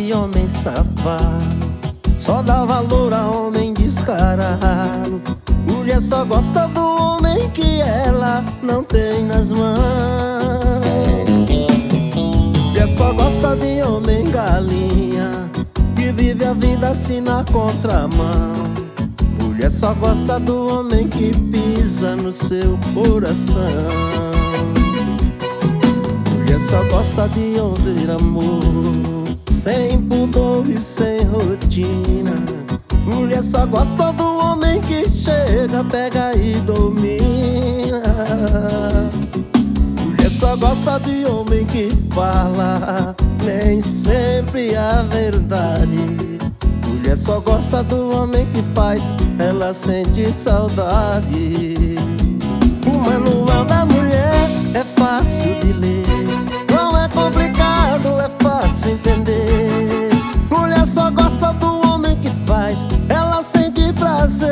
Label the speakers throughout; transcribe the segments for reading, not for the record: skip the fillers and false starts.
Speaker 1: de homem safado, só dá valor a homem descarado. Mulher só gosta do homem que ela não tem nas mãos. Mulher só gosta de homem galinha, que vive a vida assim na contramão. Mulher só gosta do homem que pisa no seu coração. Mulher só gosta de ouvir amor, sem pudor e sem rotina. Mulher só gosta do homem que chega, pega e domina. Mulher só gosta de homem que fala nem sempre a verdade. Mulher só gosta do homem que faz ela sentir saudade. O manual da mulher é fácil de ler, não é complicado, é fácil entender. Mulher só gosta do homem que faz ela sentir prazer.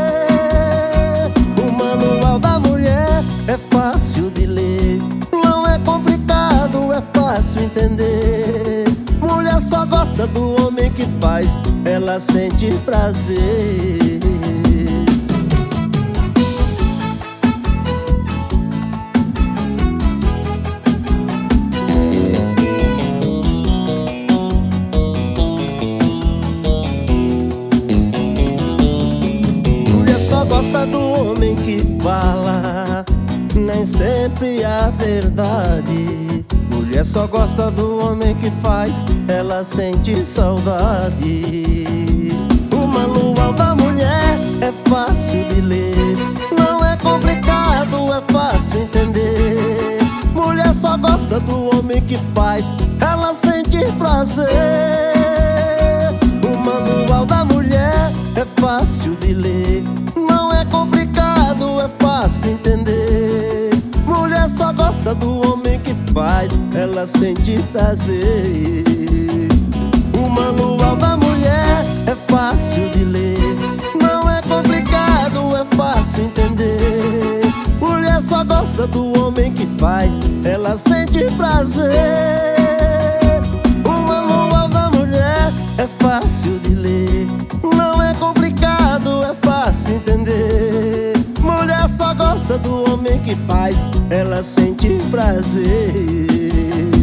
Speaker 1: O manual da mulher é fácil de ler, não é complicado, é fácil entender. Mulher só gosta do homem que faz ela sentir prazer. Mulher só gosta do homem que fala nem sempre a verdade. Mulher só gosta do homem que faz ela sentir saudade. O manual da mulher é fácil de ler, não é complicado, é fácil entender. Mulher só gosta do homem que faz ela sentir prazer. O manual da mulher é fácil de ler, não é complicado, é fácil entender. Mulher só gosta do homem que faz ela sentir prazer. O manual da mulher é fácil de ler, não é complicado, é fácil entender. Mulher só gosta do homem que faz ela sentir prazer. O manual da mulher é fácil de ler, não é complicado, é fácil entender. Mulher só gosta do homem que faz ela sentir prazer.